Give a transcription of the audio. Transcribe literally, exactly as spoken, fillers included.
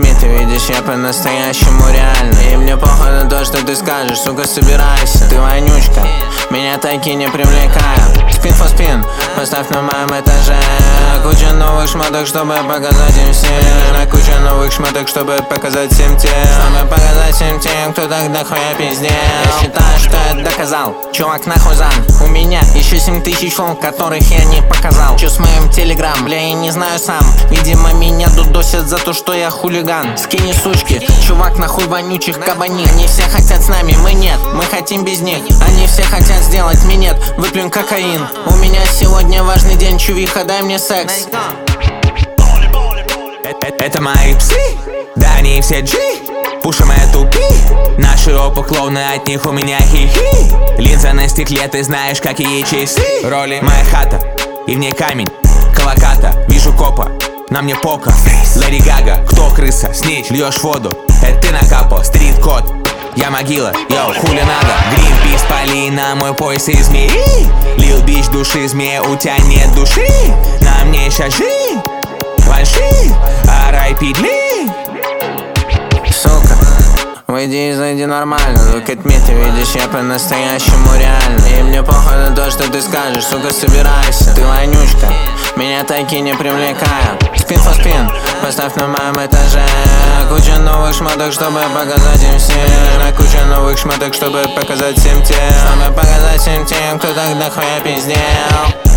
me, ты видишь, я по-настоящему реальный. И мне похуй на то, что ты скажешь, сука, собирайся. Ты вонючка, меня таки не привлекают. Спин for спин, поставь на моем этаже. Куча новых шмоток, чтобы показать им всем. Куча новых шмоток, чтобы показать всем тем. Чтобы показать всем тем, кто так дохуя пиздел. Я считаю, что я доказал, чувак нахуй зам. У меня еще семь тысяч фон, которых я не показал. Че с моим телеграм, бля, я не знаю сам. Видимо, меня дудосят за то, что я хулиган. Скини сучки, чувак нахуй вонючих кабани. Они все хотят с нами, мы нет, мы хотим без них. Они все хотят сделать минет, выплюнь кокаин. У меня сегодня важный день, чувиха, дай мне секс. Это мои псы, да они все джи. Пушим эту пи. Наши опа клоуны, от них у меня хи-хи. Линза на стекле, ты знаешь, какие часы. Роли, моя хата, и в ней камень, колоката. Вижу копа, на мне пока. Леди Гага, кто крыса, снич, льешь воду. Это ты на капо, стрит-код. Я могила, йоу, хули надо. Гринпис, пали на мой пояс из змеи. Лил бич души, змея, у тебя нет души. На мне сейчас жи, вальши, ар ай пи дли. Сука, выйди и зайди нормально. Look at me, ты видишь, я по-настоящему реальный. И мне похуй на то, что ты скажешь, сука, собирайся. Ты вонючка, меня таки не привлекают. Спин for спин, поставь на моем этаже. Куча новых шмоток, чтобы показать им всем. Куча новых шмоток, чтобы показать всем тем. Чтобы показать всем тем, кто так дохуя пиздел.